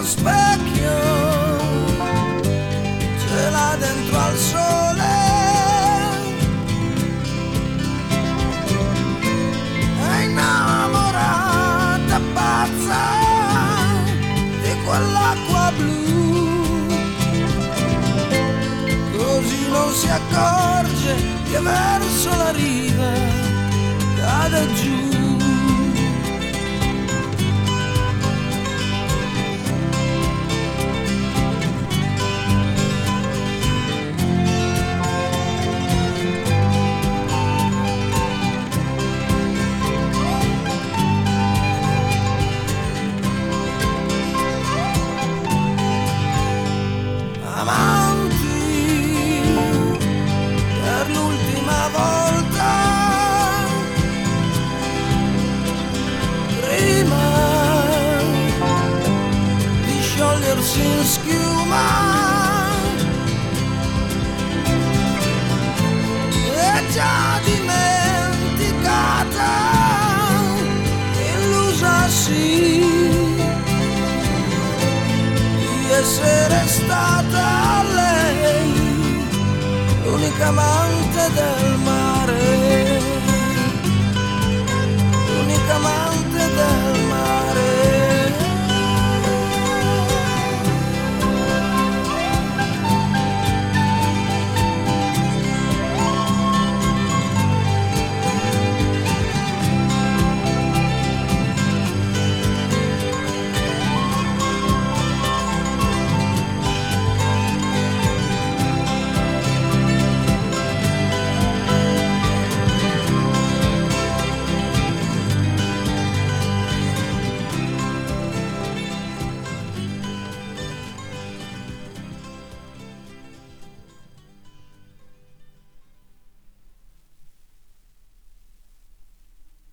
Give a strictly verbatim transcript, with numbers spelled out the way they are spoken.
specchio ce l'ha dentro al sole, è innamorata pazza di quell'acqua blu, così non si accorge che verso la riva cade giù. In schiuma è già dimenticata, illusa sì di essere stata lei l'unica amante del mare, l'unica amante